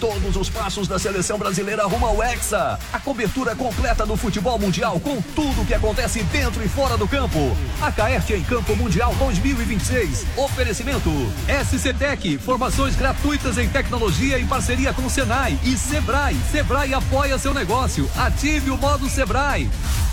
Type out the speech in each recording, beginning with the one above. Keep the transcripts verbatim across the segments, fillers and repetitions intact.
Todos os passos da seleção brasileira rumo ao Hexa. A cobertura completa do futebol mundial com tudo o que acontece dentro e fora do campo. A Caerte em Campo Mundial dois mil e vinte e seis. Oferecimento S C Tec, formações gratuitas em tecnologia em parceria com o Senai e Sebrae. Sebrae apoia seu negócio. Ative o modo Sebrae.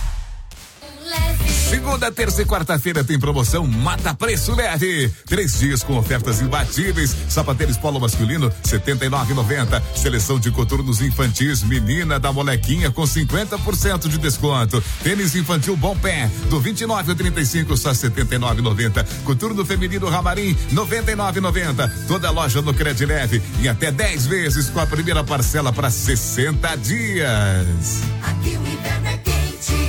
Segunda, terça e quarta-feira tem promoção Mata Preço Leve. Três dias com ofertas imbatíveis. Sapatênis polo masculino, setenta e nove reais e noventa centavos. Seleção de coturnos infantis, menina da molequinha com cinquenta por cento de desconto. Tênis infantil Bom Pé, do vinte e nove ao trinta e cinco, só setenta e nove reais e noventa centavos. Coturno feminino Ramarim, noventa e nove reais e noventa centavos. Toda loja no Cred Leve em até dez vezes com a primeira parcela para sessenta dias. Aqui o inverno é quente.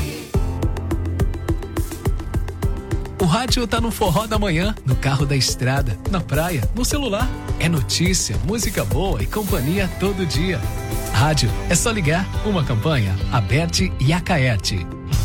O rádio tá no forró da manhã, no carro da estrada, na praia, no celular. É notícia, música boa e companhia todo dia. Rádio, é só ligar. Uma campanha, Aberte e Acaerte.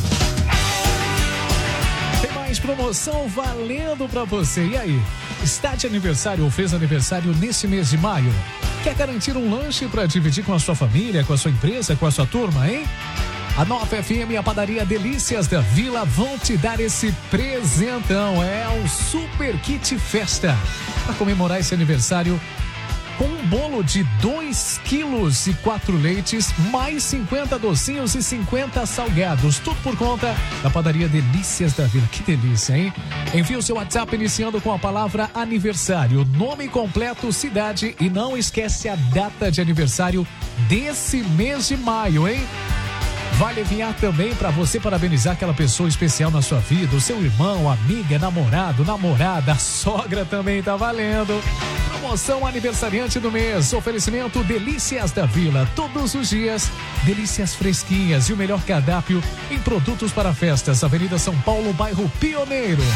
Tem mais promoção valendo pra você. E aí, está de aniversário ou fez aniversário nesse mês de maio? Quer garantir um lanche pra dividir com a sua família, com a sua empresa, com a sua turma, hein? A Nova F M e a padaria Delícias da Vila vão te dar esse presentão. É um super kit festa. Para comemorar esse aniversário, com um bolo de dois quilos e quatro leites, mais cinquenta docinhos e cinquenta salgados. Tudo por conta da padaria Delícias da Vila. Que delícia, hein? Envie o seu WhatsApp iniciando com a palavra aniversário, nome completo, cidade e não esquece a data de aniversário desse mês de maio, hein? Vale enviar também para você parabenizar aquela pessoa especial na sua vida, o seu irmão, amiga, namorado, namorada, sogra também tá valendo. Promoção aniversariante do mês, oferecimento Delícias da Vila, todos os dias, delícias fresquinhas e o melhor cardápio em produtos para festas, Avenida São Paulo, bairro Pioneiro.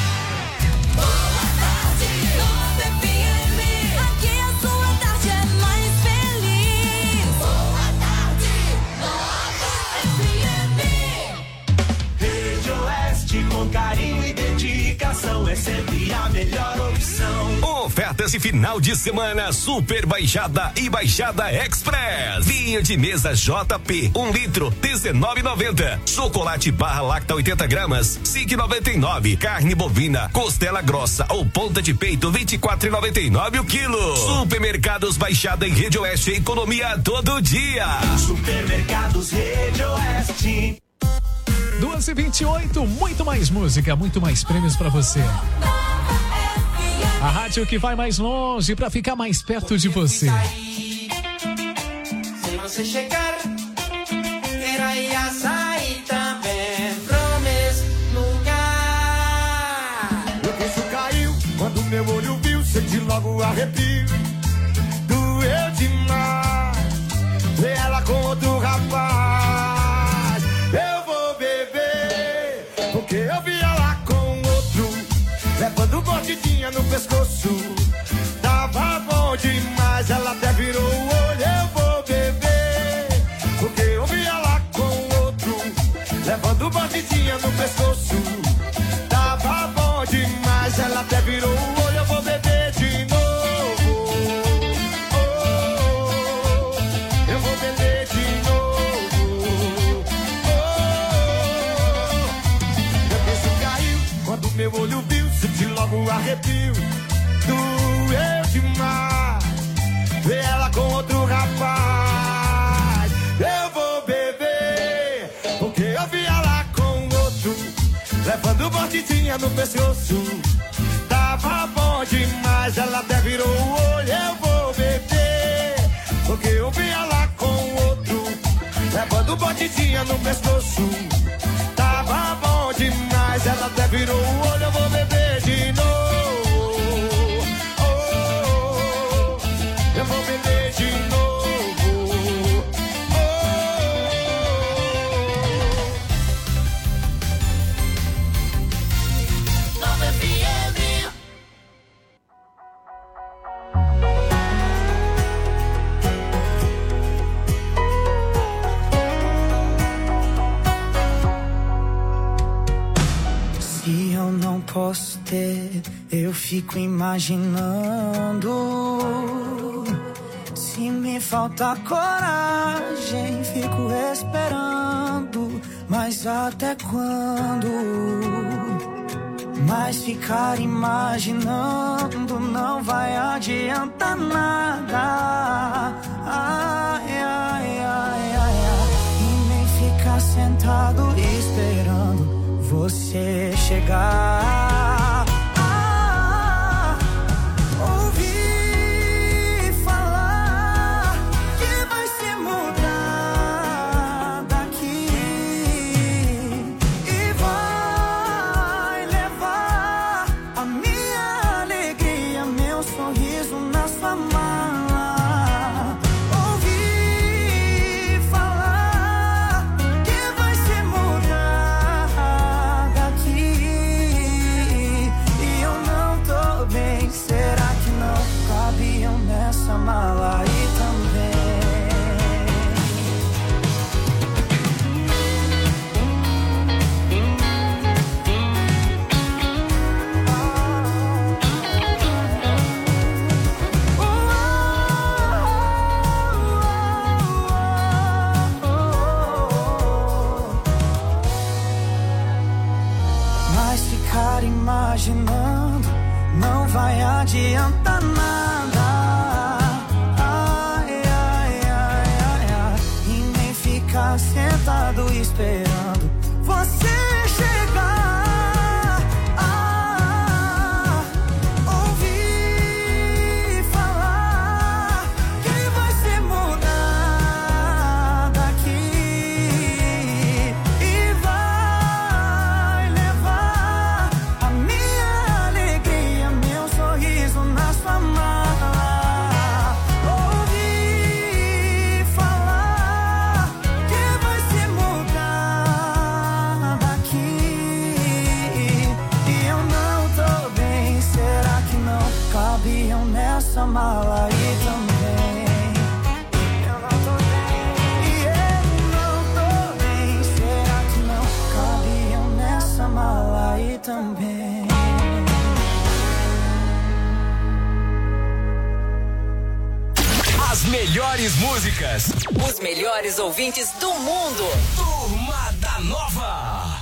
Com carinho e dedicação é sempre a melhor opção. Ofertas de final de semana Super Baixada e Baixada Express. Vinho de mesa J P, um litro, dezenove reais e noventa centavos. Chocolate barra lacta oitenta gramas, cinco reais e noventa e nove centavos. Carne bovina, costela grossa ou ponta de peito, vinte e quatro reais e noventa e nove centavos o quilo. Supermercados Baixada em Rede Oeste, economia todo dia. Supermercados Rede Oeste. duas e vinte e oito, muito mais música, muito mais prêmios pra você. A rádio que vai mais longe pra ficar mais perto de você. Se você chegar, quero ir a sair também pro mesmo lugar. Meu queixo caiu quando meu olho viu, senti logo arrepio. Doeu demais, ver ela com outro rapaz. Porque eu vi ela com outro, levando mordidinha no pescoço. Tava bom demais, ela até virou o olho. Eu vou beber, porque eu vi ela com outro, levando mordidinha no pescoço. Tava bom demais, ela até virou o olho. Eu vou beber de novo. Oh, eu vou beber de novo. Quando meu olho viu, senti logo um arrepio. Doeu demais, ver ela com outro rapaz. Eu vou beber, porque eu vi ela com outro, levando mordidinha no pescoço. Tava bom demais, ela até virou o olho. Eu vou beber, porque eu vi ela com outro, levando mordidinha no pescoço. Tava bom demais, ela até virou o olho. Eu vou beber de novo. Oh, eu vou beber de novo. Oh, Nova F M. Se eu não posso ter, eu fico imaginando. Se Se me falta coragem, fico esperando. Mas até quando? Mas ficar imaginando não vai adiantar nada. Ai, ai, ai, ai, ai. E nem ficar sentado esperando você chegar. Ah, ouvi falar que vai se mudar daqui e vai levar a minha alegria, meu sorriso na sua mala. Ouvi falar que vai se mudar daqui e eu não tô bem. Será que não cabiam nessa mala aí também? Mas ficar imaginando não vai adiantar nada. Ai, ai, ai, ai, ai. E nem ficar sentado esperando você chegar. Ah, ouvi falar que vai se mudar daqui e vai levar a minha alegria, meu sorriso na sua mala. Ouvi falar que vai se mudar daqui e eu não tô bem. Será que não cabiam nessa mala aí também? Eu não tô bem e eu não tô bem. Será que não cabiam nessa mala aí também? As melhores músicas. Os melhores ouvintes do mundo. Turma da Nova.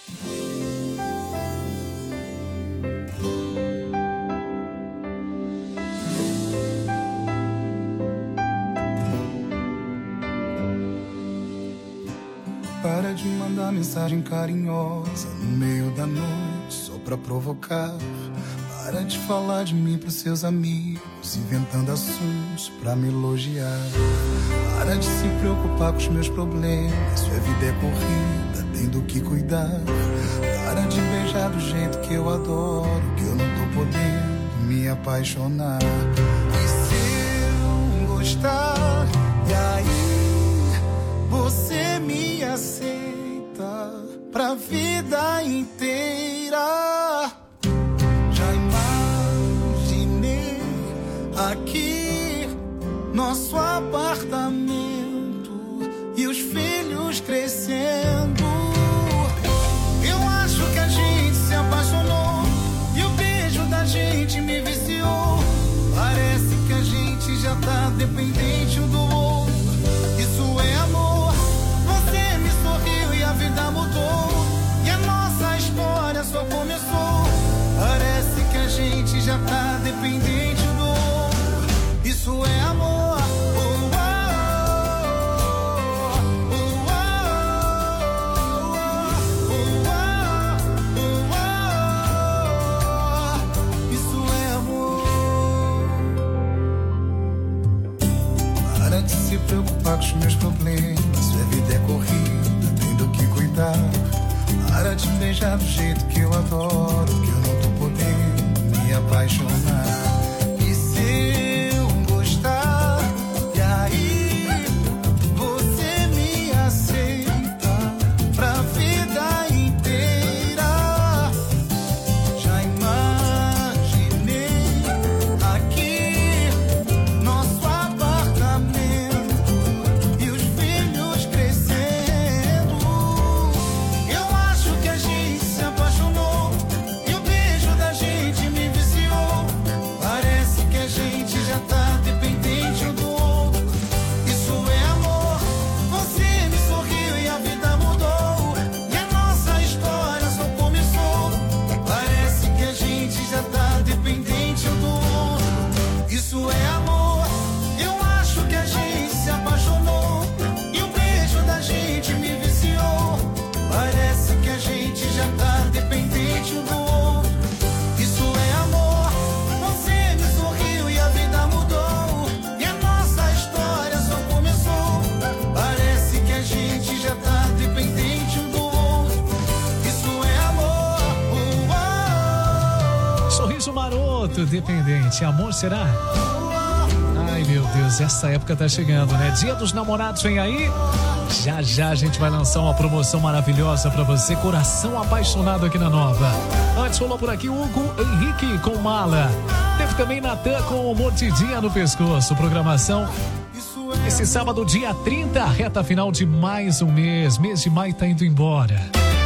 Para de mandar mensagem carinhosa no meio da noite só pra provocar. Para de falar de mim pros seus amigos, inventando assuntos pra me elogiar. Para de se preocupar com os meus problemas, sua vida é corrida, tem do que cuidar. Para de beijar do jeito que eu adoro, que eu não tô podendo me apaixonar. E se eu gostar, e aí você me aceita pra vida inteira. Já imaginei aqui nosso apartamento e os filhos crescendo. Eu acho que a gente se apaixonou e o beijo da gente me viciou. Parece que a gente já tá dependente um do outro. Isso é amor. Você me sorriu e a vida mudou. E a nossa história só começou. Parece que a gente já tá dependente um do outro. Isso é amor. Se preocupar com os meus problemas, sua vida é corrida, tem do que cuidar. Para de beijar do jeito que eu adoro, que eu não tô podendo me apaixonar. E se eu gostar, e aí você me aceita pra vida inteira. Já imaginei aqui nosso apartamento e os filhos crescendo. Eu acho que a gente se apaixonou e o beijo da gente me viciou. Garoto dependente, amor será? Ai, meu Deus, essa época tá chegando, né? Dia dos Namorados vem aí. Já já a gente vai lançar uma promoção maravilhosa pra você, coração apaixonado aqui na Nova. Antes rolou por aqui Hugo Henrique com Mala. Teve também Natan com Mordidinha no pescoço. Programação esse sábado, dia trinta, reta final de mais um mês. Mês de maio tá indo embora.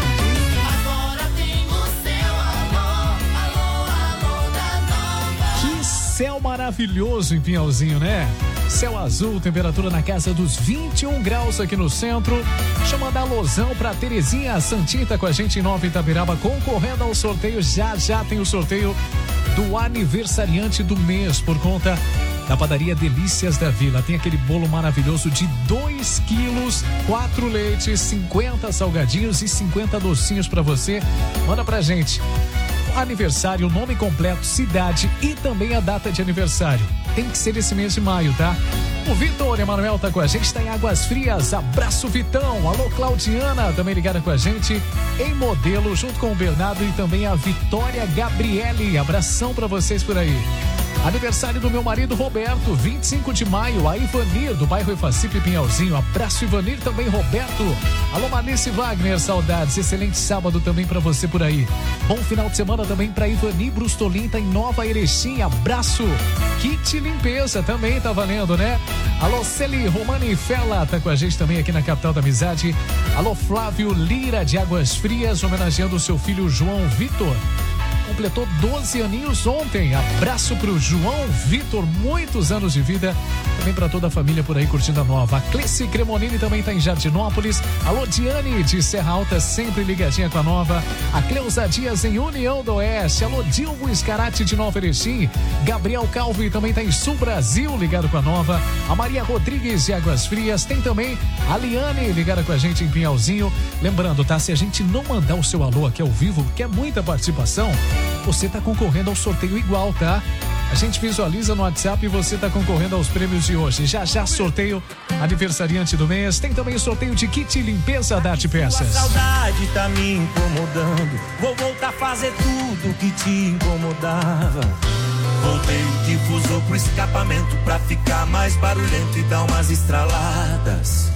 Céu maravilhoso em Pinhalzinho, né? Céu azul, temperatura na casa dos vinte e um graus aqui no centro. Chama da Losão pra Terezinha Santinha tá com a gente em Nova Itabiraba, concorrendo ao sorteio. Já já tem o sorteio do aniversariante do mês por conta da padaria Delícias da Vila. Tem aquele bolo maravilhoso de dois quilos, quatro leites, cinquenta salgadinhos e cinquenta docinhos pra você. Manda pra gente aniversário, o nome completo, cidade e também a data de aniversário. Tem que ser esse mês de maio, tá? O Vitor Emanuel tá com a gente, tá em Águas Frias. Abraço, Vitão. Alô, Claudiana, também ligada com a gente em Modelo, junto com o Bernardo e também a Vitória Gabriele. Abração pra vocês por aí. Aniversário do meu marido Roberto, vinte e cinco de maio, a Ivanir, do bairro Efacipe Pinhalzinho. Abraço, Ivanir, também Roberto. Alô, Manice Wagner, saudades. Excelente sábado também pra você por aí. Bom final de semana também pra Ivani Brustolin, tá em Nova Erechim. Abraço. Kit Limpeza também tá valendo, né? Alô, Celi Romani Fela, tá com a gente também aqui na Capital da Amizade. Alô, Flávio Lira, de Águas Frias, homenageando o seu filho João Vitor. Completou doze aninhos ontem. Abraço pro João Vitor, muitos anos de vida. Também para toda a família por aí curtindo a Nova. A Cleci Cremonini também tá em Jardinópolis. Alô, Diane de Serra Alta, sempre ligadinha com a Nova. A Cleusa Dias em União do Oeste. Alô, Dilmo Escarate de Nova Erechim. Gabriel Calvi também tá em Sul Brasil, ligado com a Nova. A Maria Rodrigues de Águas Frias. Tem também a Liane ligada com a gente em Pinhalzinho. Lembrando, tá? Se a gente não mandar o seu alô aqui ao vivo, que é muita participação, você tá concorrendo ao sorteio igual, tá? A gente visualiza no WhatsApp e você tá concorrendo aos prêmios de hoje. Já já sorteio aniversariante do mês. Tem também o sorteio de kit limpeza da Arte Peças. A saudade tá me incomodando. Vou voltar a fazer tudo que te incomodava. Voltei o difusor pro escapamento pra ficar mais barulhento e dar umas estraladas.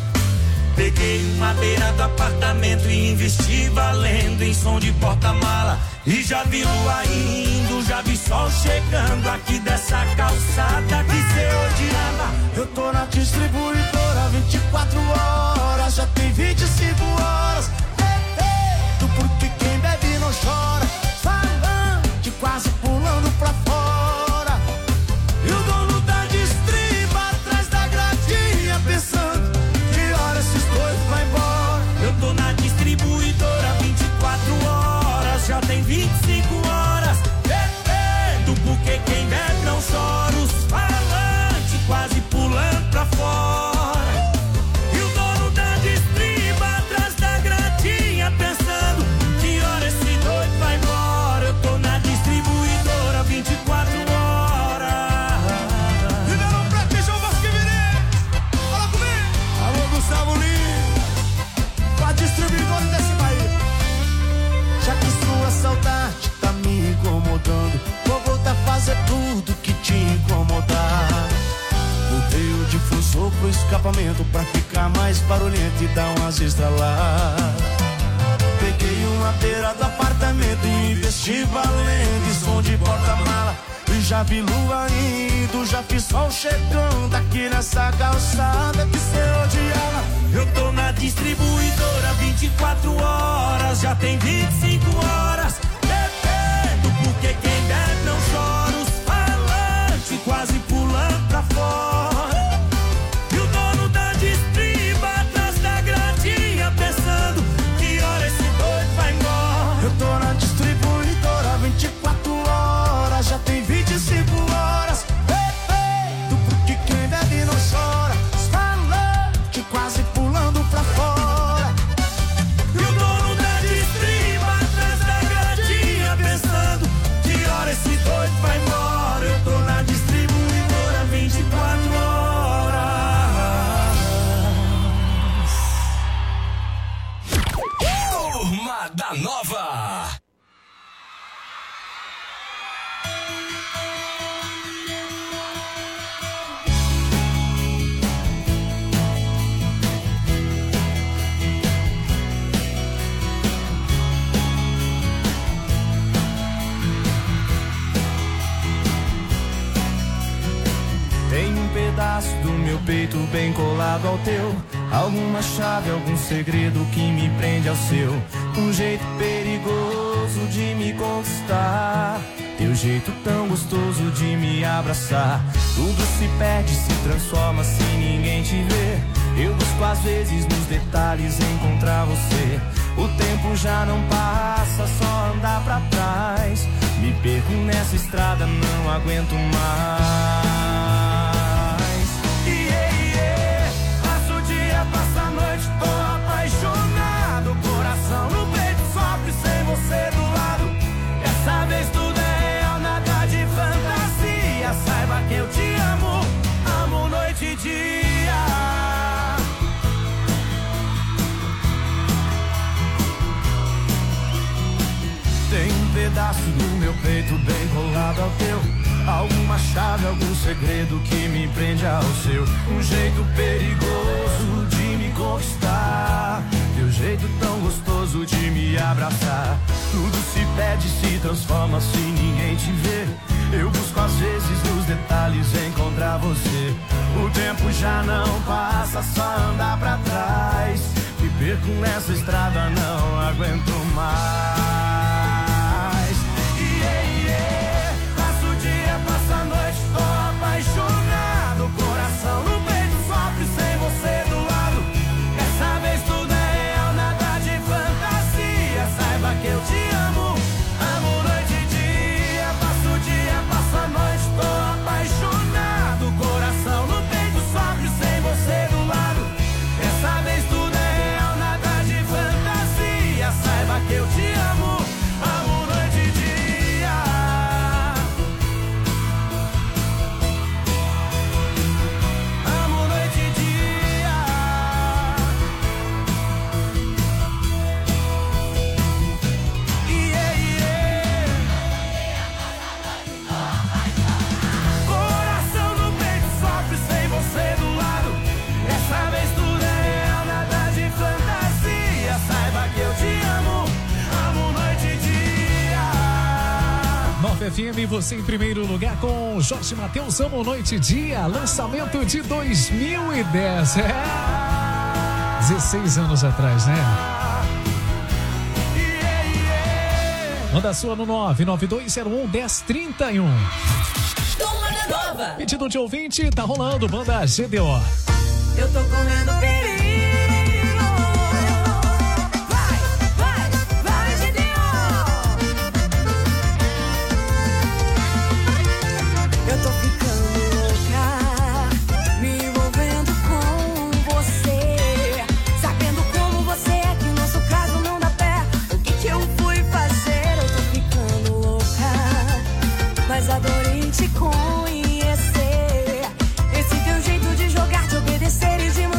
Peguei uma beira do apartamento e investi valendo em som de porta-mala. E já vi lua indo, já vi sol chegando aqui dessa calçada que cê odiava. Eu tô na distribuidora vinte e quatro horas, já tem vinte e cinco horas. Ei, ei, tu porque quem bebe não chora, falante quase pulando pra fora. E o dono da distriba atrás da gradinha pensando que hora esses dois vai embora. Eu tô na distribuidora vinte e quatro horas, já tem vinte e cinco horas. Bebendo porque quem bebe não chora. Os falantes quase pulando pra fora. E o dono da distriba atrás da gradinha pensando que hora esse doido vai embora. Eu tô na distribuidora vinte e quatro horas. Ribeirão Preto e João Vasquiviri, fala comigo. Alô, Gustavo Lima, com a distribuidora desse país. Já que sua saudade tá me incomodando, vou voltar a fazer tudo que te incomodar. Botei o difusor pro escapamento pra ficar mais barulhento e dar umas estraladas. Peguei uma beira do apartamento e investi valendo em som de porta-mala. E já vi lua indo, já fiz sol chegando aqui nessa calçada que cê odiava. Eu tô na distribuidora vinte e quatro horas, já tem vinte e cinco horas. Bebendo porque quem bebe não chora. Os falantes quase pulando pra fora. E o dono da distriba atrás da gradinha pensando que hora esse doido vai embora. Eu tô na distribuidora vinte e quatro horas, já tem vinte e cinco horas. Bebendo porque quem bebe não chora. Os falantes quase pulando pra fora. E o dono da distriba peito bem colado ao teu. Alguma chave, algum segredo que me prende ao seu. Um jeito perigoso de me conquistar. Teu jeito tão gostoso de me abraçar. Tudo se perde, se transforma se ninguém te vê. Eu busco às vezes nos detalhes encontrar você. O tempo já não passa, só andar pra trás. Me perco nessa estrada, não aguento mais. Yeah, yeah. Passo o dia, passo a noite, tô apaixonado. Coração no peito sofre sem você do lado. Dessa vez tudo é real, nada de fantasia. Saiba que eu te amo, amo noite e dia. Tem um pedaço do meu peito bem colado ao teu. Alguma chave, algum segredo que me prende ao seu. Um jeito perigoso de me conquistar. Teu jeito tão gostoso de me abraçar. Tudo se perde, se transforma se ninguém te vê. Eu busco às vezes nos detalhes encontrar você. O tempo já não passa, só andar pra trás. Me perco nessa estrada, não aguento mais. Passa a noite, tô apaixonado. Coração no peito sofre sem você do lado. Dessa vez tudo é real, nada de fantasia. Saiba que eu te amo, amo noite e dia. Passo o dia, passo a noite, tô apaixonado. Coração no peito sofre sem você do lado. Dessa vez tudo é real, nada de fantasia. Saiba que eu te amo, amo noite e dia. F M, você em primeiro lugar com Jorge Mateus, Amo Noite e Dia, lançamento de dois mil e dez, é, dezesseis anos atrás, né? Manda a sua no nove nove dois zero um, um zero três um. Toma da nova. Pedido de ouvinte, tá rolando, banda G D O. Eu tô correndo perigo. Eu tô ficando louca, me envolvendo com você, sabendo como você é, que o nosso caso não dá pé. O que que eu fui fazer? Eu tô ficando louca, mas adorei te conhecer. Esse teu jeito de jogar, de obedecer e de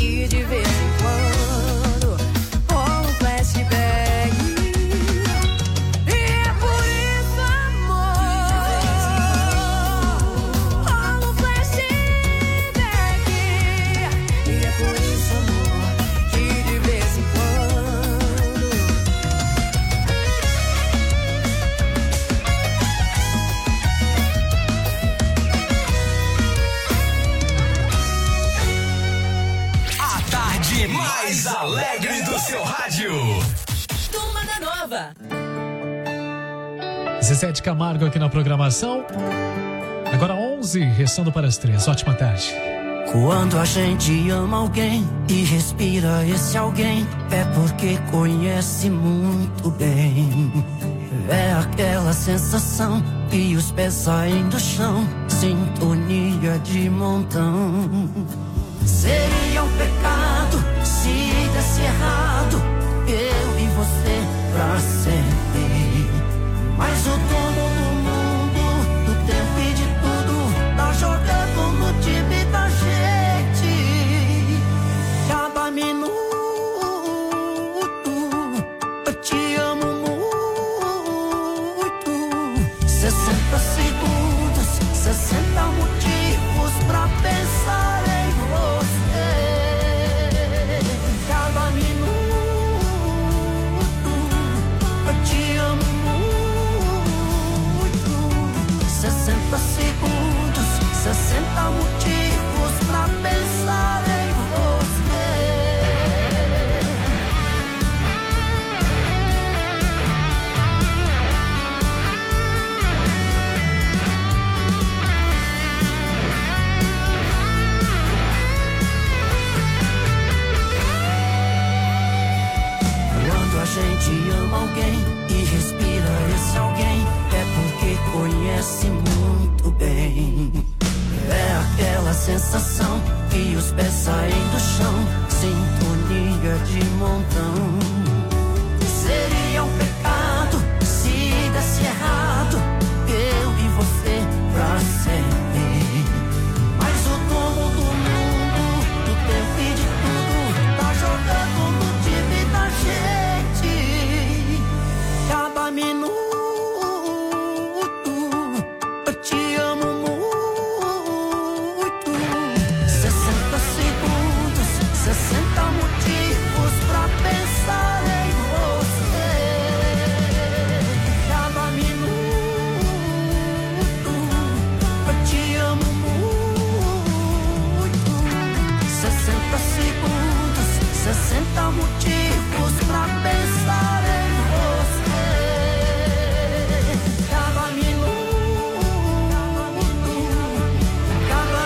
que de vez em quando rola um flashback. E é por isso, amor, rola um flashback. E é por isso, amor, que de vez em quando A tarde mais alegre do seu rádio. Turma da Nova. Zezete Camargo aqui na programação. Agora onze, restando para as três. Ótima tarde. quando a gente ama alguém e respira esse alguém, é porque conhece muito bem. É aquela sensação e os pés saem do chão, sintonia de montão. Seria um pecado se desse errado, eu e você pra sempre. Mas o dono do mundo, do tempo e de tudo, tá jogando no time da gente. Cada minuto eu te amo muito. Sessenta segundos, sessenta motivos pra pensar em você. Cada minuto eu te amo muito. Sessenta segundos, sessenta motivos pra pensar em você. Quando a gente ama alguém e respira esse alguém, é porque conhece muito bem. É aquela sensação que os pés saem do chão, sintonia de montão. Seria um pecado se desse errado, eu e você pra sempre. Mas o dono do mundo, do tempo e de tudo, tá jogando no time da gente. Cada minuto eu te amo muito. Sessenta segundos, sessenta motivos pra pensar em você. Cada minuto eu te amo muito. Sessenta segundos, sessenta motivos pra pensar em você. Cada minuto, cada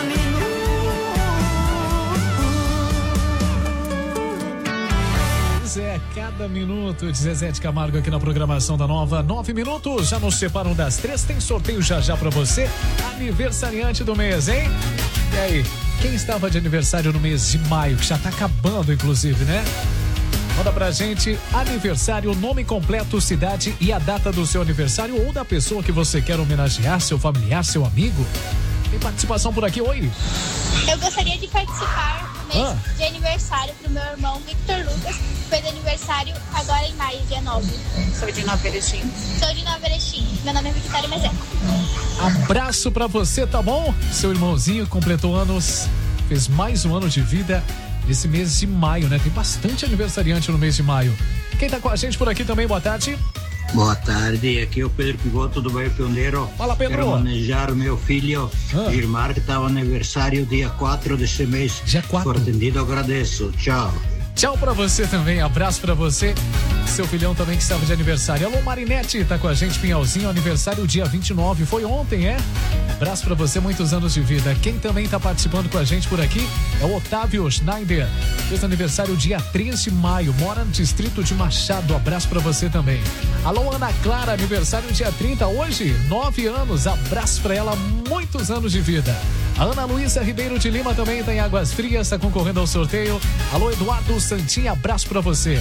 minuto. Pois é, cada minuto de Zezete Camargo aqui na programação da Nova. Nove minutos, já nos separam das três. Tem sorteio já já pra você. Aniversariante do mês, hein? E aí, quem estava de aniversário no mês de maio, que já tá acabando, inclusive, né? Manda pra gente aniversário, nome completo, cidade e a data do seu aniversário ou da pessoa que você quer homenagear, seu familiar, seu amigo. Tem participação por aqui, oi? Eu gostaria de participar no mês Ah. de aniversário pro meu irmão Victor Lucas, que fez aniversário agora em maio, dia nove. Sou de Nova Erechim. Sou de Nova Erechim. Meu nome é Victoria Mezeco. Abraço pra você, tá bom? Seu irmãozinho completou anos, fez mais um ano de vida nesse mês de maio, né? Tem bastante aniversariante no mês de maio. Quem tá com a gente por aqui também, boa tarde. Boa tarde, aqui é o Pedro Pigoto do Bairro Pioneiro. Fala, Pedro. Quero homenagear o meu filho, Ah. Gilmar, que estava aniversário dia quatro desse mês. Dia quatro. For atendido, agradeço. Tchau. Tchau pra você também, abraço pra você. Seu filhão também que estava de aniversário. Alô, Marinete, tá com a gente, Pinhalzinho, aniversário dia vinte e nove, foi ontem, é? Abraço pra você, muitos anos de vida. Quem também tá participando com a gente por aqui é o Otávio Schneider. Fez aniversário dia três de maio, mora no distrito de Machado. Abraço pra você também. Alô, Ana Clara, aniversário dia trinta, hoje, nove anos. Abraço pra ela, muitos anos de vida. A Ana Luísa Ribeiro de Lima também tá em Águas Frias, tá concorrendo ao sorteio. Alô, Eduardo Santinha, abraço pra você.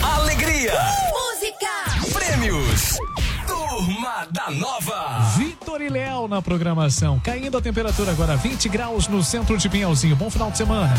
Alegria, Música. prêmios, Turma da Nova. Vitor Benhor e Léo na programação. Caindo a temperatura agora, vinte graus no centro de Pinhalzinho. Bom final de semana.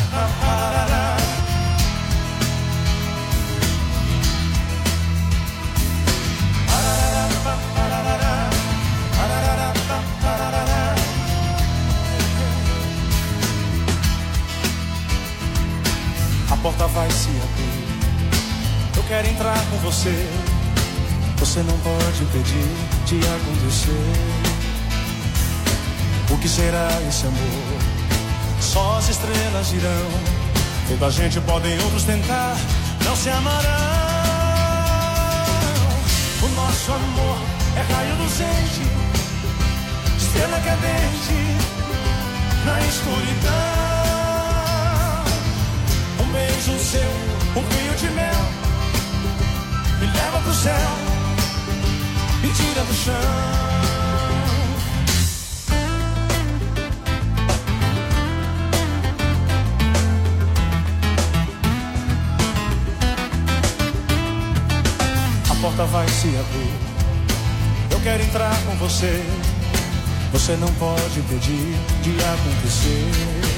A porta vai se abrir. Eu quero entrar com você. Você não pode impedir de acontecer. O que será esse amor? Só as estrelas dirão. Vendo a gente podem outros tentar, não se amarão. O nosso amor é raio luzente, estrela cadente na escuridão. Um beijo seu, um rio de mel, me leva pro céu, me tira do chão. A porta vai se abrir. Eu quero entrar com você. Você não pode impedir de acontecer.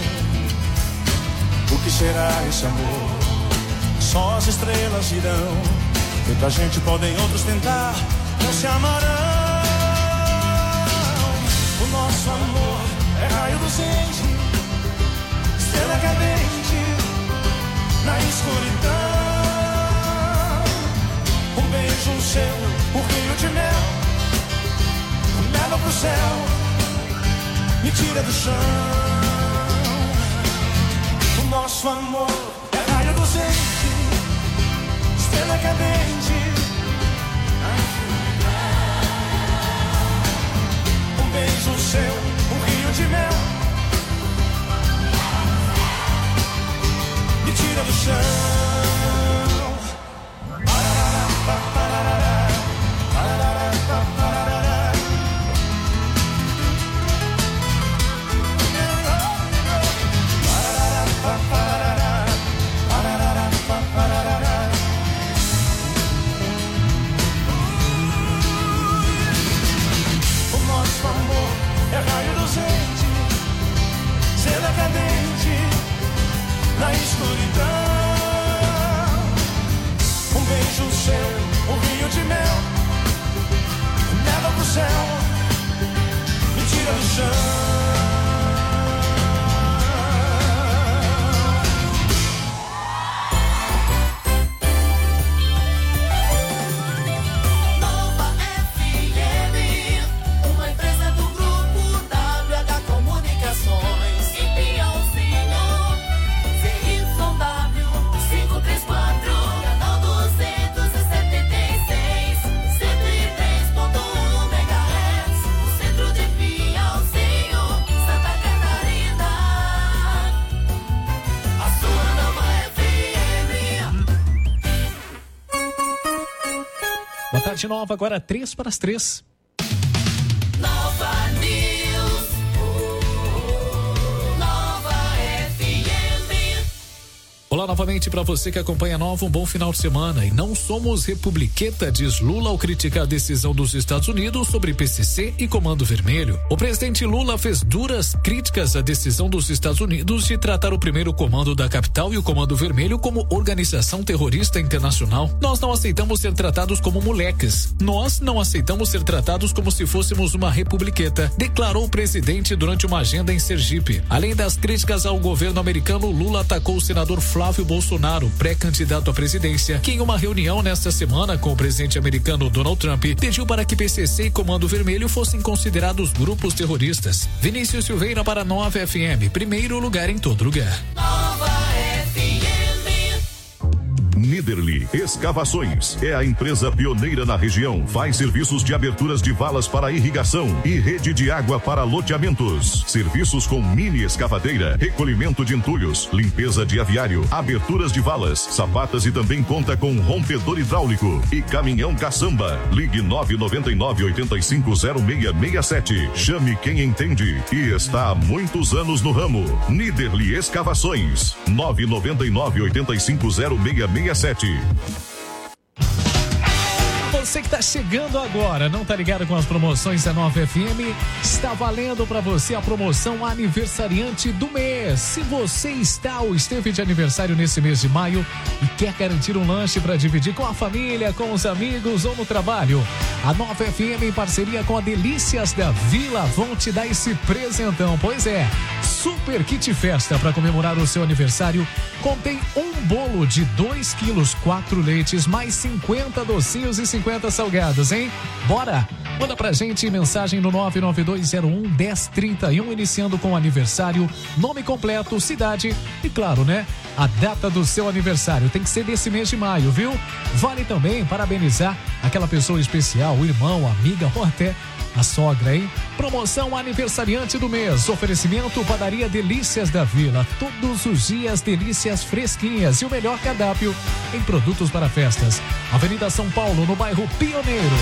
O que será esse amor? Só as estrelas dirão. Muita gente podem outros tentar, não se amarão. O nosso amor é raio luzente, estrela cadente na escuridão. Um beijo seu, um rio de mel, me leva pro céu, me tira do chão. O nosso amor é raio luzente, estrela cadente. Um beijo seu, um rio de mel, me tira do chão. Estrela cadente na escuridão. Um beijo seu, um rio de mel, me leva pro céu, me tira do chão. Tarde nova, agora três para as três. Nova News. Nova F M. Olá novamente para você que acompanha a Nova, um bom final de semana. E não somos republiqueta, diz Lula ao criticar a decisão dos Estados Unidos sobre P C C e Comando Vermelho. O presidente Lula fez duras críticas à decisão dos Estados Unidos de tratar o primeiro comando da capital e o Comando Vermelho como organização terrorista internacional. Nós não aceitamos ser tratados como moleques. Nós não aceitamos ser tratados como se fôssemos uma republiqueta, declarou o presidente durante uma agenda em Sergipe. Além das críticas ao governo americano, Lula atacou o senador Flávio Bolsonaro, pré-candidato à presidência, que em uma reunião nesta semana com o presidente americano Donald Trump, pediu para que P C C e Comando Vermelho fossem considerados grupos terroristas. Vinícius Silveira para Nova F M, primeiro lugar em todo lugar. Nova F M. Niederli Escavações é a empresa pioneira na região. Faz serviços de aberturas de valas para irrigação e rede de água para loteamentos. Serviços com mini escavadeira, recolhimento de entulhos, limpeza de aviário, aberturas de valas, sapatas e também conta com rompedor hidráulico e caminhão caçamba. Ligue nove nove nove, oito cinco zero seis seis sete. Chame quem entende e está há muitos anos no ramo. Niederli Escavações. nove nove nove, oito cinco zero seis seis sete. Você que tá chegando agora, não tá ligado com as promoções da Nova F M? Está valendo para você a promoção aniversariante do mês. Se você está ou esteve de aniversário nesse mês de maio e quer garantir um lanche para dividir com a família, com os amigos ou no trabalho, a Nova F M em parceria com a Delícias da Vila vão te dar esse presentão. Pois é, Super Kit Festa para comemorar o seu aniversário. Contém um bolo de dois quilos, quatro leites, mais cinquenta docinhos e cinquenta salgados, hein? Bora! Manda pra gente mensagem no nove nove dois zero um, um zero três um, iniciando com aniversário, nome completo, cidade e, claro, né? A data do seu aniversário tem que ser desse mês de maio, viu? Vale também parabenizar aquela pessoa especial, o irmão, amiga ou até a sogra, hein? Promoção aniversariante do mês. Oferecimento Padaria Delícias da Vila. Todos os dias delícias fresquinhas e o melhor cardápio em produtos para festas. Avenida São Paulo, no bairro Pioneiro.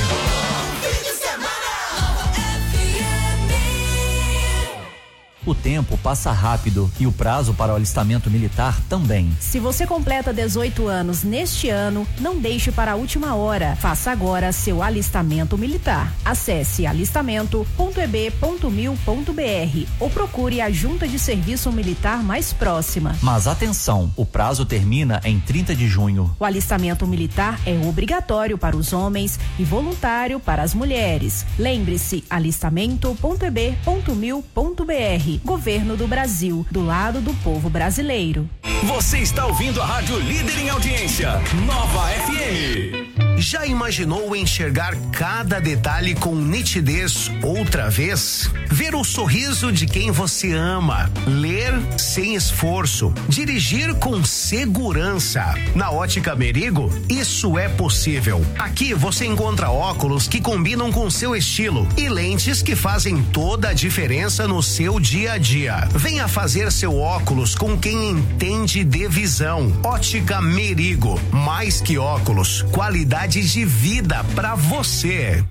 O tempo passa rápido e o prazo para o alistamento militar também. Se você completa dezoito anos neste ano, não deixe para a última hora. Faça agora seu alistamento militar. Acesse alistamento ponto e b ponto mil ponto b r ou procure a Junta de Serviço Militar mais próxima. Mas atenção, o prazo termina em trinta de junho. O alistamento militar é obrigatório para os homens e voluntário para as mulheres. Lembre-se, alistamento ponto e b ponto mil ponto b r. Governo do Brasil, do lado do povo brasileiro. Você está ouvindo a Rádio Líder em Audiência, Nova F M. Já imaginou enxergar cada detalhe com nitidez outra vez? Ver o sorriso de quem você ama, ler sem esforço, dirigir com segurança. Na Ótica Merigo, isso é possível. Aqui você encontra óculos que combinam com seu estilo e lentes que fazem toda a diferença no seu dia a dia. Venha fazer seu óculos com quem entende de visão. Ótica Merigo, mais que óculos, qualidade de vida pra você.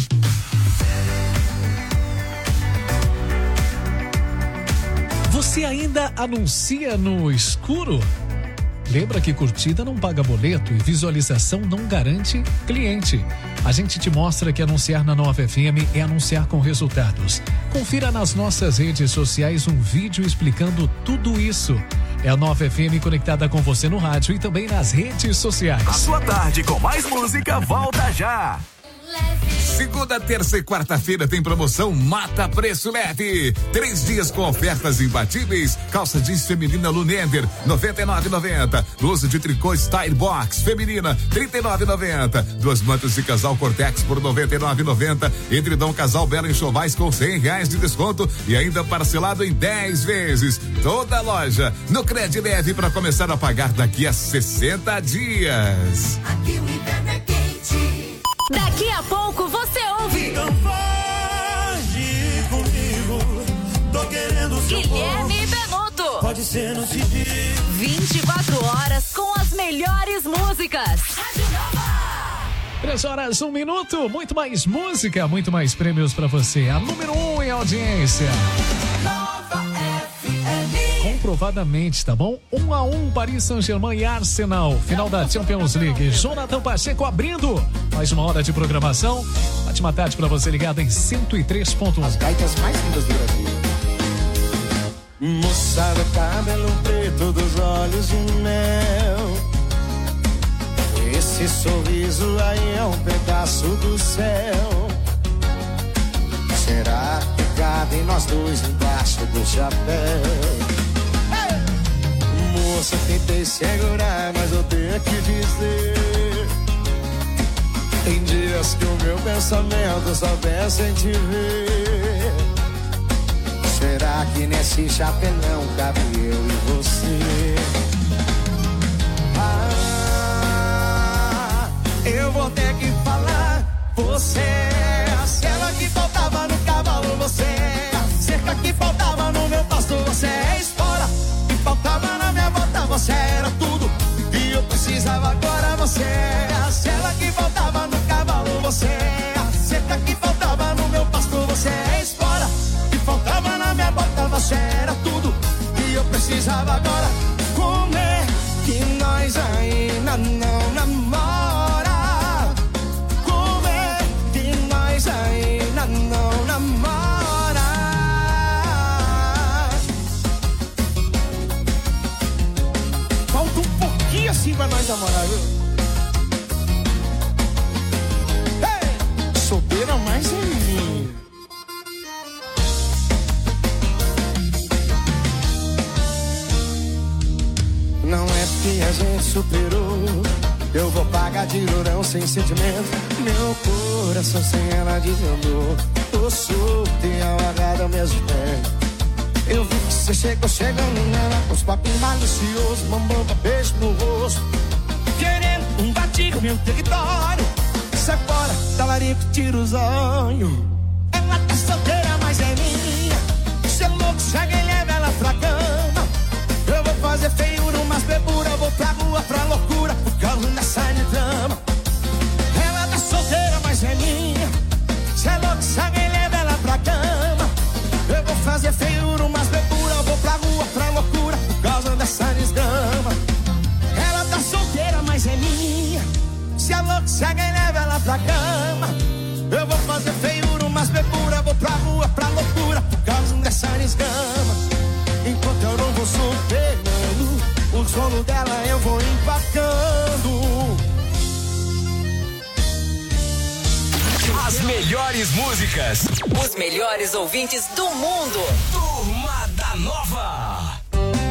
Você ainda anuncia no escuro? Lembra que curtida não paga boleto e visualização não garante cliente. A gente te mostra que anunciar na Nova F M é anunciar com resultados. Confira nas nossas redes sociais um vídeo explicando tudo isso. É a Nova F M conectada com você no rádio e também nas redes sociais. A sua tarde com mais música volta já. Segunda, terça e quarta-feira tem promoção Mata Preço Leve. Três dias com ofertas imbatíveis. Calça jeans feminina Lunender, noventa e nove reais e noventa centavos. Blusa de tricô Style Box feminina, trinta e nove reais e noventa centavos. Duas mantas de casal Cortex por noventa e nove reais e noventa centavos. Edredom casal Belo Enxovais com cem reais de desconto e ainda parcelado em dez vezes. Toda loja no Cred Leve para começar a pagar daqui a sessenta dias. Aqui o inverno é quente. Daqui a pouco você ouve. Então foge comigo. Tô querendo seu Guilherme Benuto. Pode ser no C D. vinte e quatro horas com as melhores músicas. Três horas, um minuto. Muito mais música, muito mais prêmios pra você. A número um em audiência. Nova F M. Comprovadamente, tá bom? Um a um, Paris Saint-Germain e Arsenal. Final da Champions League. Jonathan Pacheco abrindo mais uma hora de programação. Ótima tarde pra você ligado em cento e três ponto um. As gaitas mais lindas do Brasil. Moça do cabelo preto, dos olhos de mel. Esse sorriso aí é um pedaço do céu. Será que cabem nós dois embaixo do chapéu? Moça, tentei segurar, mas eu tenho que dizer, tem dias que o meu pensamento só pensa em te ver. Será que nesse chapelão cabe eu e você? Ah, eu vou ter que falar. Você é a cela que faltava no cavalo. Você é a cerca que faltava no meu pasto. Você é a espora que faltava na minha bota. Você era tudo e eu precisava agora. Você é a cela que faltava no cavalo. Você é a cerca que faltava no meu pasto. Você é a espora que faltava na minha bota. Você era tudo e eu precisava agora. Como dia sim pra nós namorar, viu? Hey! Solteira mais é minha. Não é porque a gente superou, eu vou pagar de durão sem sentimento. Meu coração sem ela desandou. Tô solto e alagado ao mesmo tempo. Eu vi que você chegou chegando nela, com os papinhos maliciosos, mamando beijo no rosto, querendo invadir o meu território. Sai fora, talarico, tira os olhos. Ela tá solteira, mas é minha. Cê é louco, chega e leva ela pra cama. Eu vou fazer feiura, umas beburas, vou pra rua, pra loucura, por causa dessa dama. Ela tá solteira, mas é minha. Cê é louco, chega e leva ela pra cama. Eu vou fazer feiura, umas beburas, vou pra rua, pra loucura, por causa dessa desgrama. Ela tá solteira, mas é minha. Se é louco, chega e leva ela pra cama. Eu vou fazer feiura, umas beburas, vou pra rua, pra loucura, por causa dessa desgrama. Enquanto eu não vou superando, o sono dela eu vou empacando. As melhores músicas, os melhores ouvintes do mundo. Turma da Nova.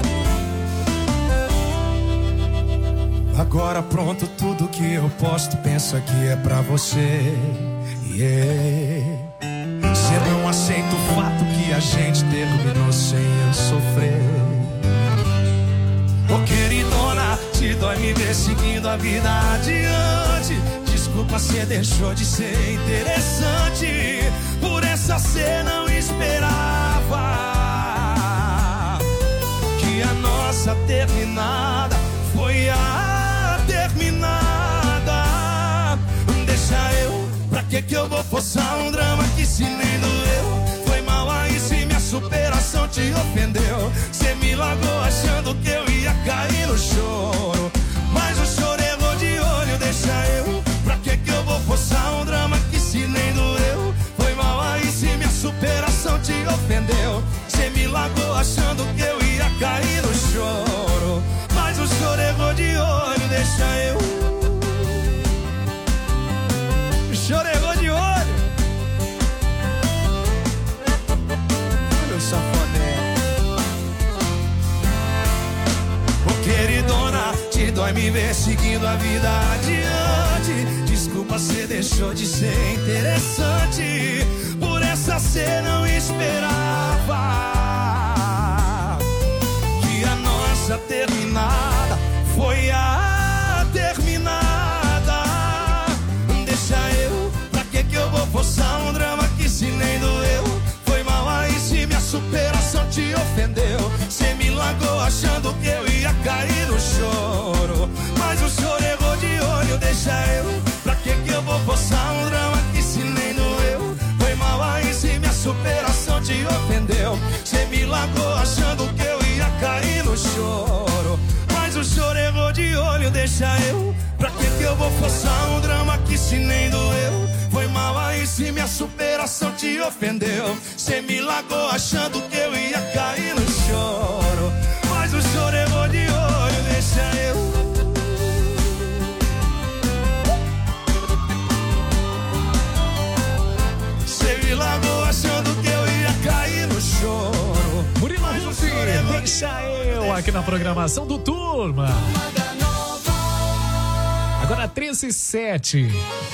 Agora pronto, tudo que eu posto, penso aqui é pra você. Yeah. Cê não aceita o fato que a gente terminou sem eu sofrer. Ô queridona, te dói me ver seguindo a vida adiante. Desculpa, cê deixou de ser interessante. Por essa cê não esperava que a nossa terminada foi a terminada. Deixa eu, pra que que eu vou forçar um drama que se nem doeu? Foi mal aí se minha superação te ofendeu. Cê me largou achando que eu ia cair no choro, mas o choro errou de olho. Deixa eu, pra que que eu vou forçar um drama que se nem doeu? Foi mal aí se minha superação te ofendeu. Cê me largou achando que eu ia cair no choro, mas o choro errou de olho. Deixa eu, o choro errou de olho. Meu safoné. Ô queridona, te dói me ver seguindo a vida adiante. Desculpa, cê deixou de ser interessante. Por essa cê não esperava que a nossa terminada foi a terminada. Deixa eu, pra que que eu vou forçar um drama que se nem doeu? Foi mal aí se minha superação te ofendeu. Cê me largou achando que eu ia cair no choro, mas o choro errou de olho. Deixa eu, pra que que eu vou forçar um drama que se nem doeu? Foi mal aí se minha superação te ofendeu. Cê me largou achando que eu ia cair no choro, mas o choro errou de olho. Deixa eu, pra que que eu vou forçar um drama que se nem doeu? Foi mal aí se minha superação te ofendeu. Cê me largou achando que eu ia cair no choro, mas o choro errou de olho. Deixa eu, cê me largou achando que eu ia cair no choro. Murilo Rufi, deixa eu aqui na programação do Turma. Agora treze e sete.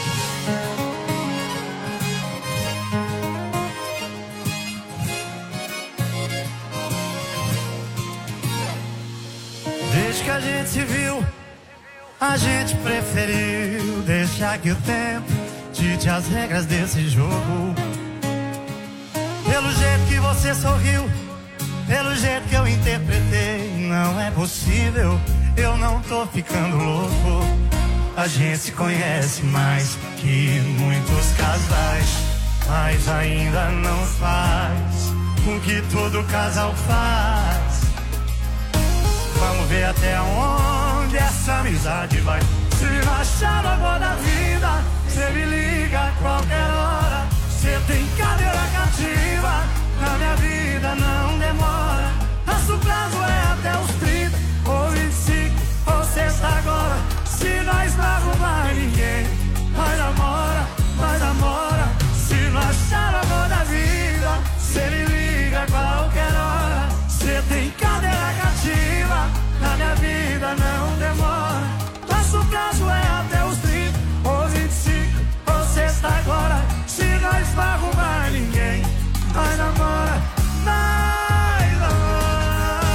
Desde que a gente se viu, a gente preferiu deixar que o tempo dite as regras desse jogo. Pelo jeito que você sorriu, pelo jeito que eu interpretei, não é possível, eu não tô ficando louco. A gente se conhece mais que muitos casais, mas ainda não faz o que todo casal faz. Vamos ver até onde essa amizade vai. Se achar no amor da vida, cê me liga a qualquer hora. Cê tem cadeira cativa, na minha vida não demora. Nosso prazo é até os trinta, ou vinte e cinco, ou sexta vida não demora. Nosso prazo é até os trinta ou vinte e cinco. Você está agora. Se nós não arrumar ninguém, nós namora, nós namora.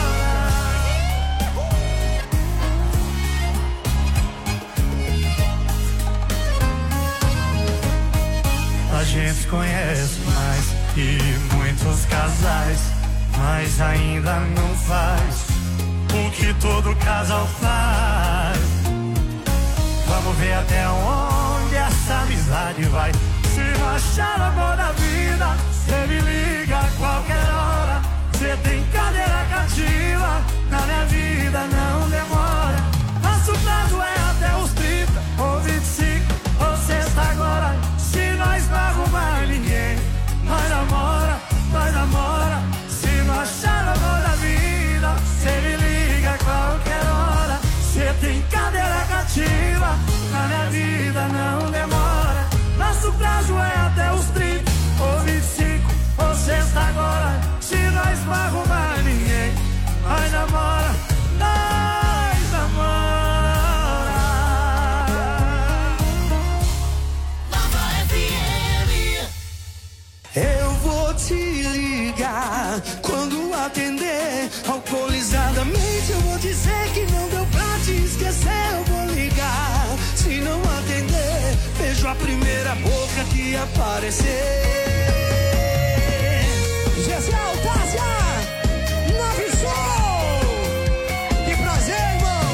A gente conhece mais que muitos casais, mas ainda não faz o que todo casal faz. Vamos ver até onde essa amizade vai. Se não achar amor da vida, cê me liga a qualquer hora. Cê tem cadeira cativa, na minha vida não demora. Nosso prazo é até os trinta ou vinte e cinco, ou sexta agora. Se nós não arrumar ninguém, nós namora, nós namora. Se não achar amor da vida, cê me liga a qualquer hora. Cê tem cadeira cativa, na minha vida não demora. Nosso prazo é até os trinta ou vinte e cinco, ou sexta agora. Se nós não arrumar ninguém, nós namora, nós namora. Nova F M. Eu vou te ligar quando atender. Alcoolizadamente eu vou dizer que não deu pra te esquecer. Eu vou ligar, se não atender, beijo a primeira boca que aparecer. Gesiel, Tássia, Nave Show. Que prazer, irmão.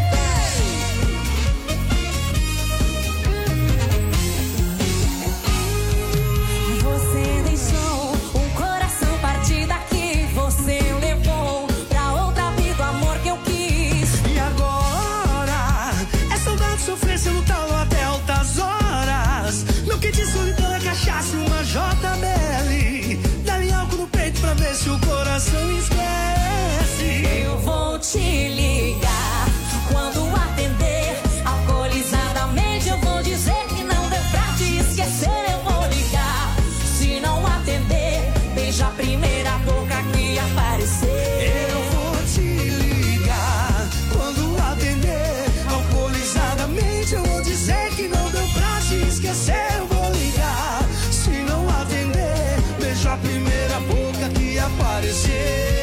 Você deixou um coração partido aqui. Você levou pra outra vida o amor que eu quis. E agora é saudade sofrer se eu não talo até altas horas. No que de solidão é cachaça e uma J B L. Dá-lhe álcool no peito pra ver se o coração esquece. Eu vou te ligar quando atender. Alcoolizadamente eu vou dizer que não deu pra te esquecer. Eu vou ligar, se não atender, beija a primeira boca que aparecer. Eu vou te ligar quando atender. Alcoolizadamente eu vou dizer que não deu pra te esquecer. Eu vou ligar, se não atender, beijo a primeira boca que aparecer.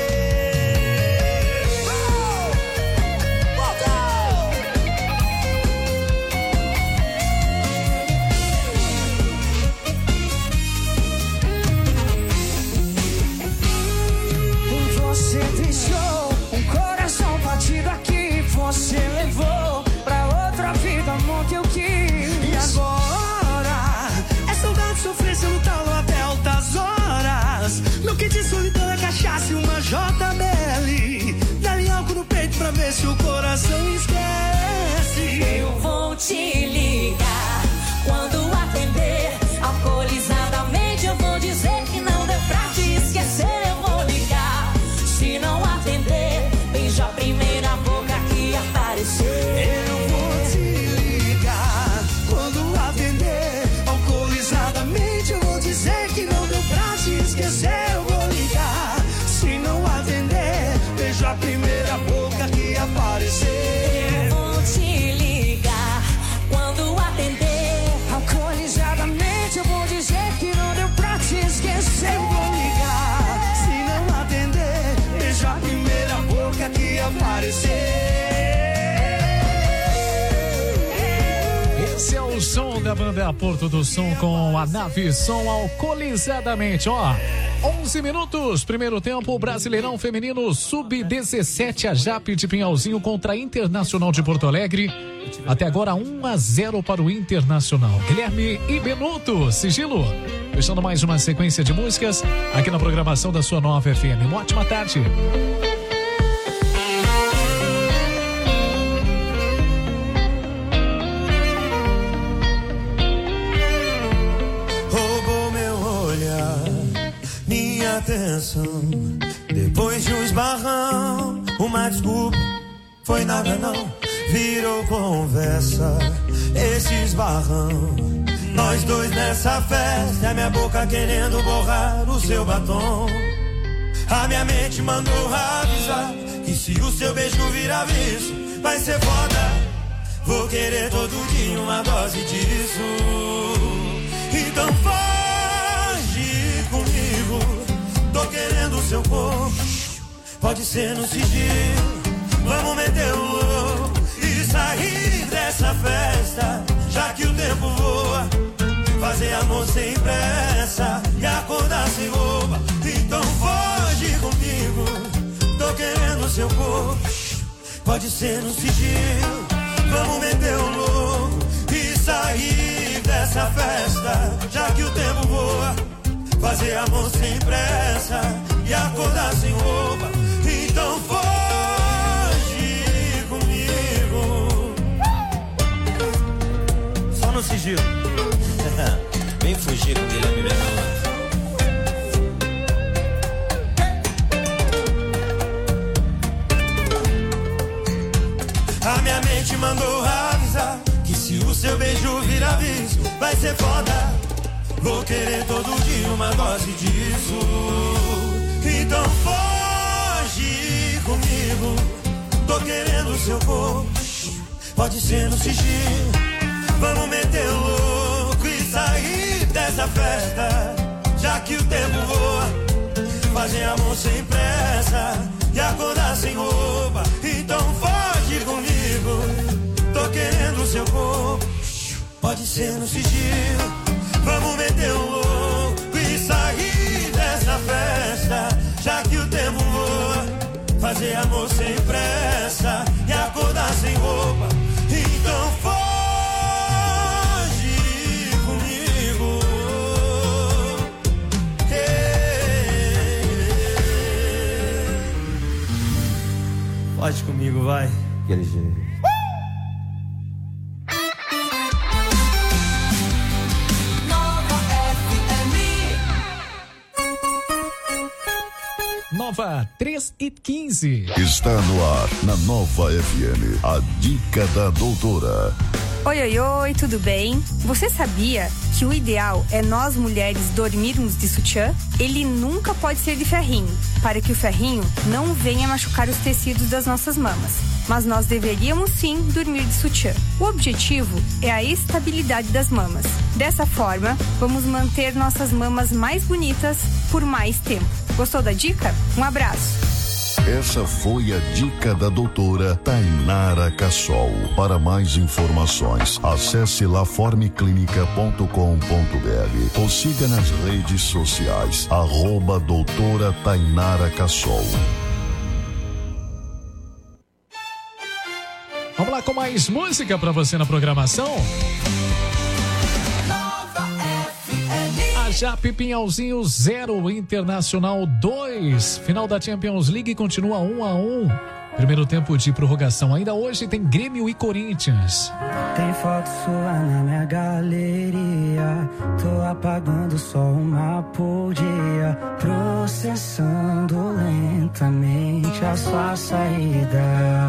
Você deixou um coração batido aqui. Você levou pra outra vida amor que eu quis. E agora é saudade sofrer se eu não talo até altas horas. No que de solidão é cachaça e uma J B L. Dá-lhe álcool no peito pra ver se o coração esquece. Eu vou te ligar quando atender. Alcoolizadamente eu vou dizer que não deu pra te esquecer. Eu vou ligar, se não atender, beija a primeira boca que aparecer. Eu vou te ligar quando atender. Alcoolizadamente eu vou dizer que não deu pra te esquecer. Eu vou ligar, se não atender, beijo a primeira boca que aparecer. Eu vou te ligar quando atender. Alcoolizadamente eu vou dizer que não deu pra te esquecer. Eu vou ligar, se não atender, beijo a primeira boca que aparecer. Esse é o som da banda Porto do Som com a Nave Som. Alcoolizadamente, ó. onze minutos, primeiro tempo, Brasileirão Feminino sub dezessete, a Jape de Pinhalzinho contra a Internacional de Porto Alegre. Até agora um a zero para o Internacional. Guilherme e Benuto, sigilo. Fechando mais uma sequência de músicas aqui na programação da sua Nova F M. Uma ótima tarde. Roubou meu olhar, minha atenção. Depois de um esbarrão, uma desculpa, foi nada não. Virou conversa, esse esbarrão. Nós dois nessa festa, a minha boca querendo borrar o seu batom. A minha mente mandou avisar que se o seu beijo virar vício, vai ser foda. Vou querer todo dia uma dose disso. Então foge comigo. Tô querendo o seu corpo. Pode ser no sigilo. Vamos meter o louco e sair dessa festa, já que o tempo voa. Fazer amor sem pressa e acordar sem roupa. Então foge comigo. Tô querendo o seu corpo. Pode ser no sigilo. Vamos meter o louco e sair dessa festa, já que o tempo voa. Fazer amor sem pressa e acordar sem roupa. Então foge comigo. Só no sigilo. Vem fugir com Guilherme Bernardo. A minha mente mandou avisar que se o seu beijo virar vício, vai ser foda. Vou querer todo dia uma dose disso. Então foge comigo. Tô querendo o seu corpo. Pode ser no sigilo. Vamos meter o louco e sair dessa festa, já que o tempo voa. Fazer amor sem pressa e acordar sem roupa. Então foge comigo. Tô querendo o seu corpo. Pode ser no sigilo. Vamos meter o louco e sair dessa festa, já que o tempo voa. Fazer amor sem pressa e acordar sem roupa. Então foge comigo. Pode comigo, vai. Aquele jeito. Nova três e quinze. Está no ar, na Nova F M, a dica da doutora. Oi, oi, oi, tudo bem? Você sabia que o ideal é nós mulheres dormirmos de sutiã? Ele nunca pode ser de ferrinho, para que o ferrinho não venha machucar os tecidos das nossas mamas. Mas nós deveríamos sim dormir de sutiã. O objetivo é a estabilidade das mamas. Dessa forma, vamos manter nossas mamas mais bonitas por mais tempo. Gostou da dica? Um abraço! Essa foi a dica da doutora Tainara Cassol. Para mais informações, acesse laformeclinica ponto com ponto b r ou siga nas redes sociais, arroba doutora Tainara Cassol. Vamos lá com mais música pra você na programação. A Jape Pinhalzinho zero, Internacional dois. Final da Champions League continua um a um. Primeiro tempo de prorrogação. Ainda hoje tem Grêmio e Corinthians. Tem foto sua na minha galeria. Tô apagando só uma por dia. Processando lentamente a sua saída.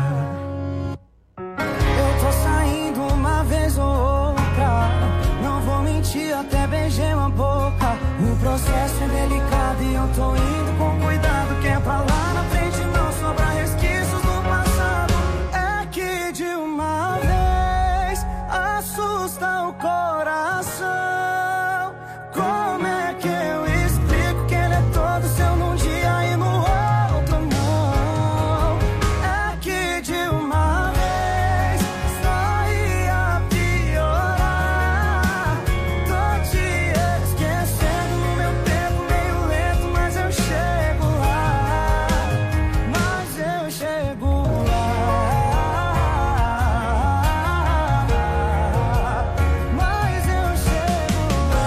Eu tô saindo uma vez ou outra. Não vou mentir, até beijei uma boca. O processo é delicado e eu tô indo com cuidado. Que é pra lá na frente não sobrar resquícios do passado. É que de uma vez assusta o coração. Como é que eu explico que ele é todo seu num dia e no outro não? É que de uma vez só ia piorar. Tô te esquecendo no meu tempo meio lento, mas eu chego lá. Mas eu chego lá. Mas eu chego lá.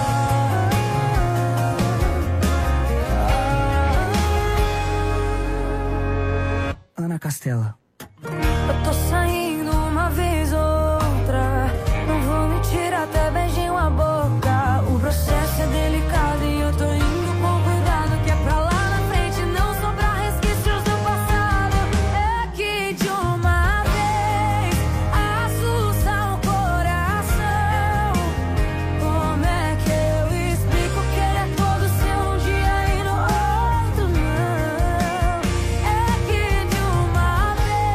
Ana Castela. Eu tô saindo uma vez ou outra. Não vou mentir, até beijei uma boca. O processo é delicado e eu tô indo com cuidado. Que é pra lá na frente não sobrar resquícios do passado. É que de uma vez assusta o coração. Como é que eu explico que ele é todo seu um dia e no outro não? É que de uma vez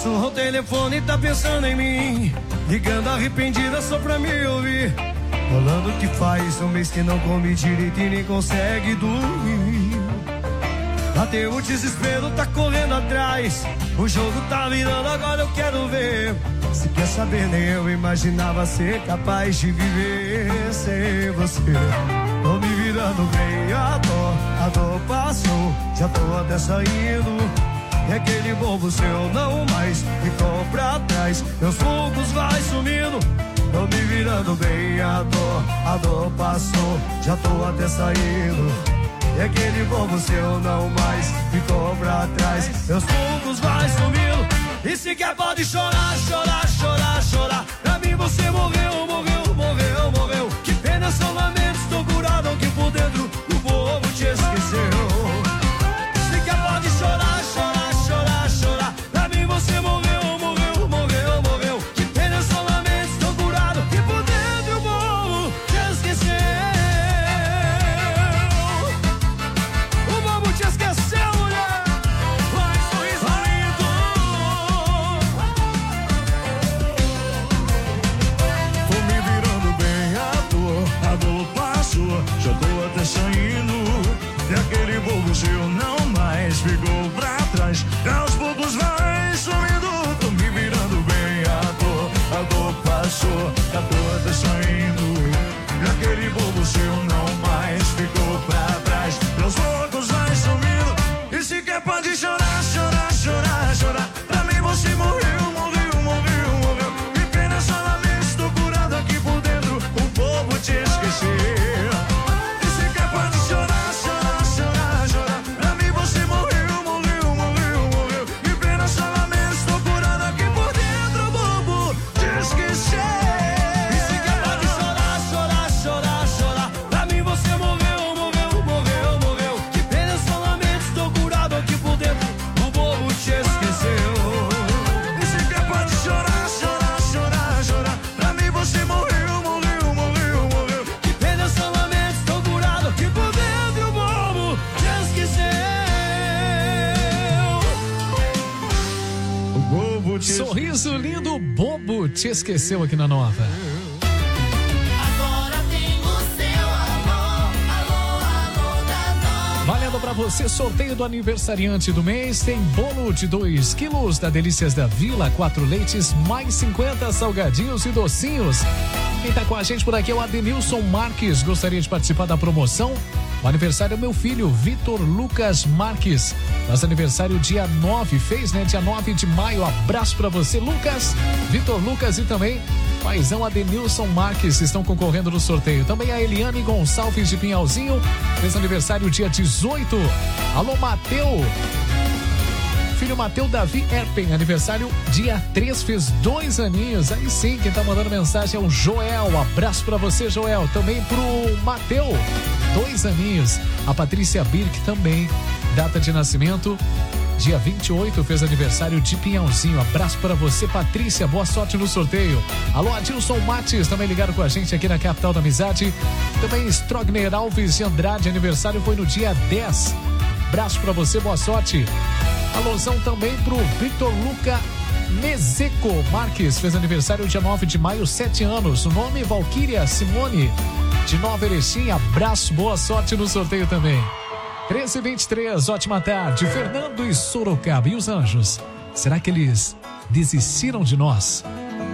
Sussurrou o telefone e tá pensando em mim, ligando arrependida só pra me ouvir, falando que faz um mês que não come direito e nem consegue dormir. Bateu o desespero, tá correndo atrás, o jogo tá virando, agora eu quero ver. Se quer saber, nem eu imaginava ser capaz de viver sem você. Tô me virando bem, a dor, a dor passou, já tô até saindo. E aquele bobo seu não mais ficou pra trás, meus poucos vai sumindo. Tô me virando bem, a dor, a dor passou, já tô até saindo. E aquele bobo seu não mais ficou pra trás, meus poucos vai sumindo. E se quer pode chorar, chorar, chorar, chorar. Pra mim você morreu, morreu, morreu, morreu. Que pena, são lamentos, tô curado aqui por dentro, o bobo te esqueceu. Se quer pode chorar, chorar, chorar, chorar. Pra mim você morreu, morreu, morreu, morreu. Que pena, são lamentos, tô curado aqui por dentro, o bobo te esqueceu. O bobo te esqueceu, mulher. Vai, sorriso lindo. Tô me virando bem, a dor, a dor passou, já tô até saindo. E aquele bobo seu não mais ficou pra trás, aos poucos vai sumindo. Tô me virando bem, a dor, a dor passou, já tô até saindo. E aquele bobo seu não mais ficou pra trás, aos poucos vai sumindo. E se quer pode chorar, chorar, chorar, chorar. Pra mim você morreu, morreu, morreu, morreu. Que pena, só lamento, tô curado aqui por dentro, o bobo te esqueceu. E se quer pode chorar, chorar, chorar, chorar. Pra mim você morreu, morreu, morreu, morreu. Que pena, só lamento, tô curado aqui por dentro, o bobo te esqueceu. E se quer pode chorar, chorar, chorar, chorar. Pra mim você morreu, morreu, morreu, morreu. Que pena, só lamento, tô curado aqui por dentro, o bobo te esqueceu. E se quer pode chorar, chorar, chorar, chorar. Pra mim você morreu, morreu, morreu, morreu. Que pena, só lamento, tô curado aqui por dentro, o bobo te esqueceu. O bobo te Sorriso lindo, bobo te esqueceu aqui na Nova. Agora tem o seu alô, alô, alô da Nova. Valendo pra você, sorteio do aniversariante do mês. Tem bolo de dois quilos da Delícias da Vila, quatro leites, mais cinquenta salgadinhos e docinhos. Quem tá com a gente por aqui é o Adenilson Marques. Gostaria de participar da promoção? O aniversário é meu filho, Vitor Lucas Marques. Nosso aniversário dia nove, fez, né? Dia nove de maio. Abraço pra você, Lucas, Vitor Lucas e também paizão Adenilson Marques estão concorrendo no sorteio. Também a Eliane Gonçalves de Pinhalzinho, fez aniversário dia dezoito. Alô, Mateu. Filho Mateu Davi Erpen, aniversário dia três, fez dois aninhos. Aí sim, quem tá mandando mensagem é o Joel. Abraço pra você, Joel. Também pro Mateu, dois aninhos. A Patrícia Birk também, data de nascimento dia vinte e oito, fez aniversário de Pinhalzinho. Abraço pra você, Patrícia. Boa sorte no sorteio. Alô, Adilson Mates, também ligaram com a gente aqui na Capital da Amizade. Também Strogner Alves de Andrade, aniversário foi no dia dez. Abraço pra você, boa sorte. Alôzão também pro Victor Luca Mezeco Marques, fez aniversário dia nove de maio, sete anos. O nome Valquíria Simone de Nova Erechim. Abraço, boa sorte no sorteio também. treze e vinte e três, ótima tarde. Fernando e Sorocaba. E os anjos? Será que eles desistiram de nós?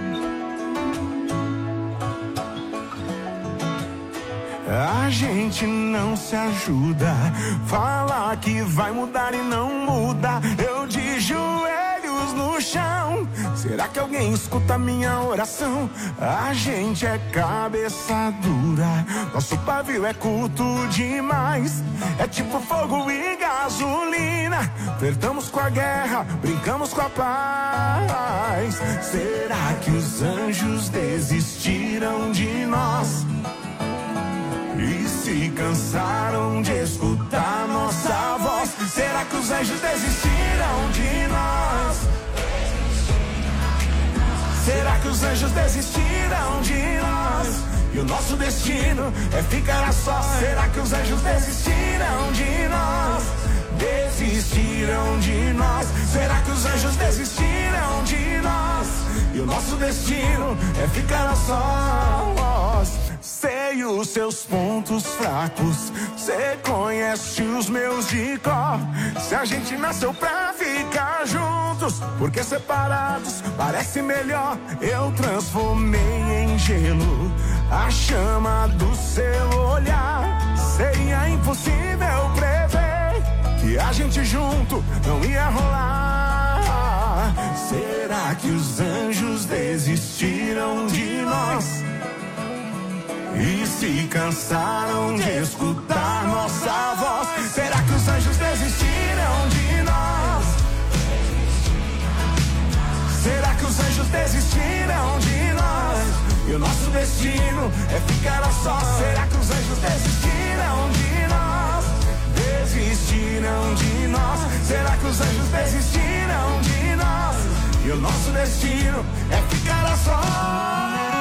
A gente não se ajuda, fala que vai mudar e não muda. Eu de joelhos no chão, será que alguém escuta minha oração? A gente é cabeça dura, nosso pavio é curto demais. É tipo fogo e gasolina, flertamos com a guerra, brincamos com a paz. Será que os anjos desistiram de nós? E se cansaram de escutar nossa voz? Será que os anjos desistiram de nós? Será que os anjos desistiram de nós? E o nosso destino é ficar a sós. Será que os anjos desistiram de nós? desistiram de nós? Será que os anjos desistiram de nós? E o nosso destino é ficar a sós. Sei os seus pontos fracos, cê conhece os meus de cor. Se a gente nasceu pra ficar juntos, porque separados parece melhor. Eu transformei em gelo a chama do seu olhar. Seria impossível prever que a gente junto não ia rolar. Será que os anjos desistiram de nós? E se cansaram de escutar nossa voz? Será que os anjos desistiram de nós? Será que os anjos desistiram de nós? E o nosso destino é ficar a sós. Será que os anjos desistiram de nós? Desistiram de nós? Será que os anjos desistiram de nós? E o nosso destino é ficar a sós.